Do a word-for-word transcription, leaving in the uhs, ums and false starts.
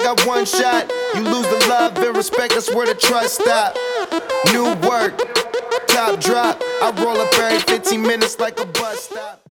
got one shot. You lose the love and respect, that's where the trust stop. New work, top drop. I roll up every fifteen minutes like a bus stop.